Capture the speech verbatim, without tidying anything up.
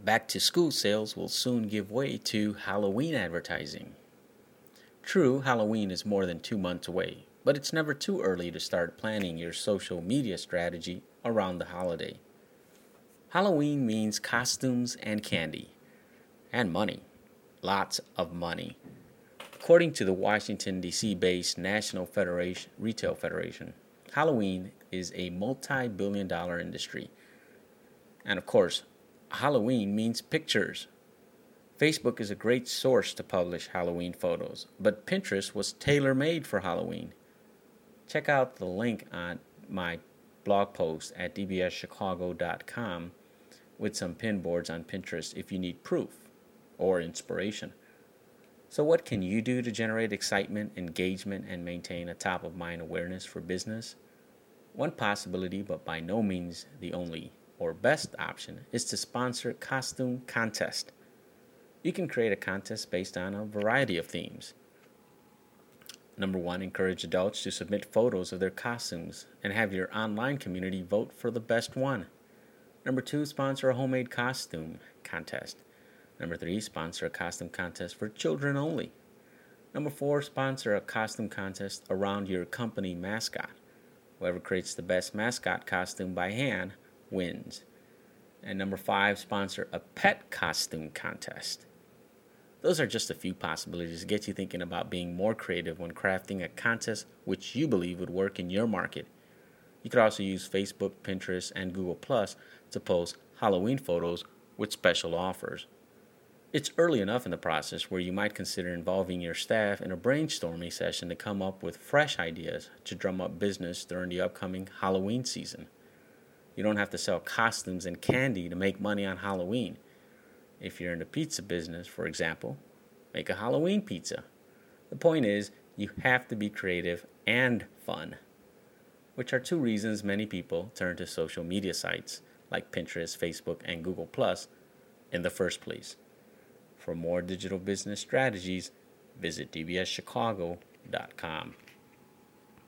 Back to school sales will soon give way to Halloween advertising. True, Halloween is more than two months away, but it's never too early to start planning your social media strategy around the holiday. Halloween means costumes and candy, and money. Lots of money. According to the Washington, D C based National Federation, Retail Federation, Halloween is a multi billion dollar industry. And of course, Halloween means pictures. Facebook is a great source to publish Halloween photos, but Pinterest was tailor-made for Halloween. Check out the link on my blog post at d b s chicago dot com with some pin boards on Pinterest if you need proof or inspiration. So what can you do to generate excitement, engagement, and maintain a top-of-mind awareness for business? One possibility, but by no means the only or best option, is to sponsor a costume contest. You can create a contest based on a variety of themes. Number one, encourage adults to submit photos of their costumes and have your online community vote for the best one. Number two, sponsor a homemade costume contest. Number three, sponsor a costume contest for children only. Number four, sponsor a costume contest around your company mascot. Whoever creates the best mascot costume by hand wins. And number five, sponsor a pet costume contest. Those are just a few possibilities to get you thinking about being more creative when crafting a contest which you believe would work in your market. You could also use Facebook, Pinterest, and Google Plus to post Halloween photos with special offers. It's early enough in the process where you might consider involving your staff in a brainstorming session to come up with fresh ideas to drum up business during the upcoming Halloween season. You don't have to sell costumes and candy to make money on Halloween. If you're in the pizza business, for example, make a Halloween pizza. The point is, you have to be creative and fun, which are two reasons many people turn to social media sites like Pinterest, Facebook, and Google Plus in the first place. For more digital business strategies, visit d b s chicago dot com.